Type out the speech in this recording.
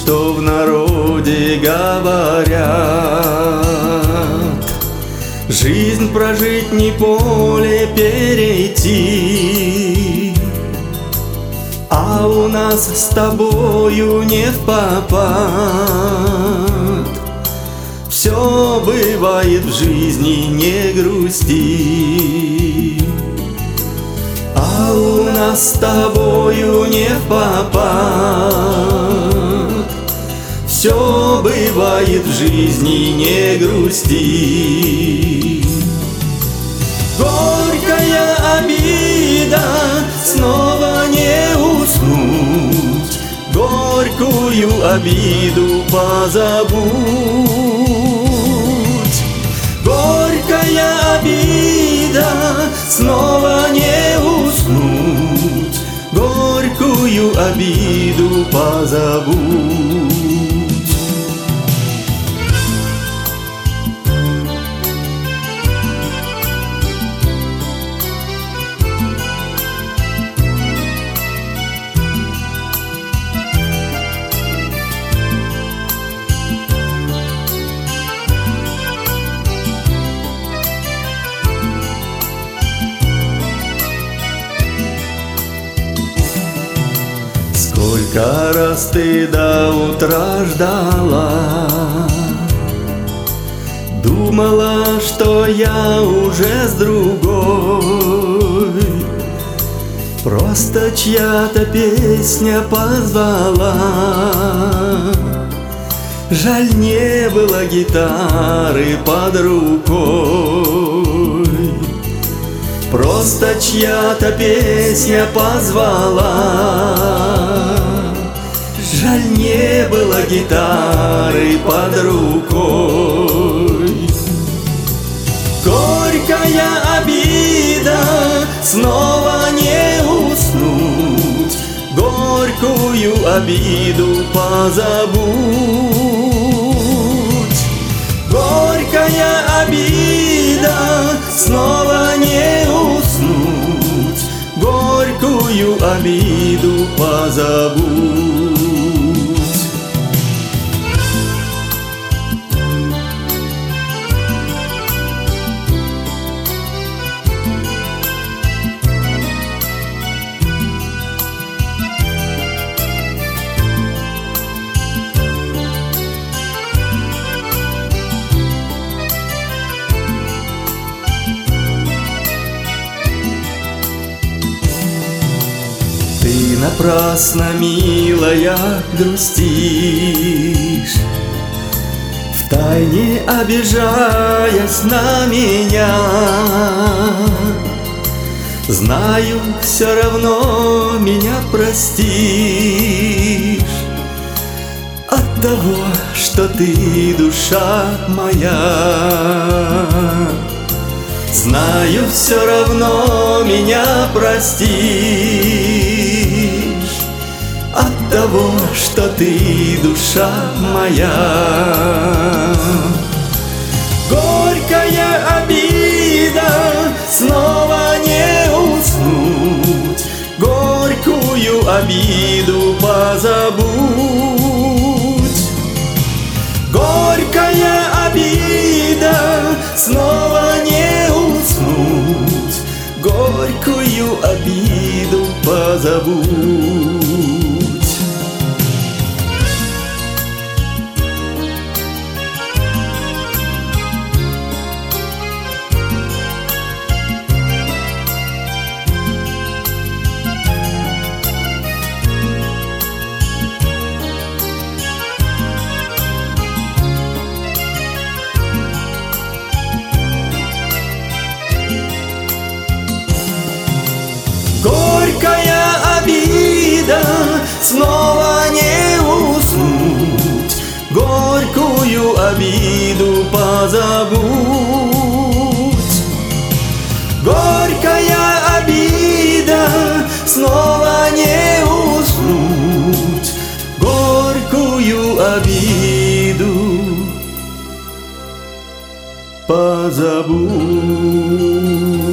что в народе говорят. Жизнь прожить не поле перейти, а у нас с тобою не впопад. Все бывает в жизни, не грусти, а у нас с тобою не впопад. Все бывает в жизни, не грусти. Горькая обида, снова не уснуть, горькую обиду позабудь. Горькая обида, снова не уснуть, горькую обиду позабудь. Сколько раз ты до утра ждала, думала, что я уже с другой, просто чья-то песня позвала. Жаль, не было гитары под рукой, просто чья-то песня позвала. Жаль, не было гитары под рукой. Горькая обида, снова не уснуть, горькую обиду позабудь. Горькая обида, снова не уснуть, горькую обиду позабудь. Ты напрасно, милая, грустишь, втайне обижаясь на меня. Знаю, все равно меня простишь от того, что ты душа моя. Знаю, все равно меня простишь от того, что ты душа моя. Горькая обида, снова не уснуть, горькую обиду позабудь. Горькая обида, снова не уснуть, горькую обиду позабудь. Горькая обида, снова не уснуть, горькую обиду позабудь. Горькая обида, снова не уснуть, горькую обиду позабудь.